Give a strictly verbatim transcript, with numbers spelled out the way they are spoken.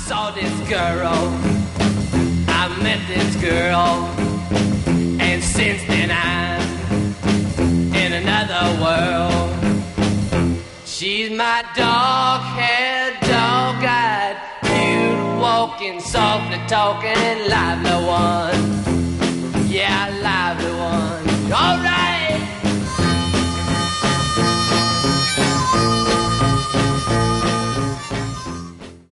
saw this girl, I met this girl, and since then I'm in another world. She's my dog-haired, dog-eyed, cute, walking, softly talking, lively one. Yeah, lively one. All right.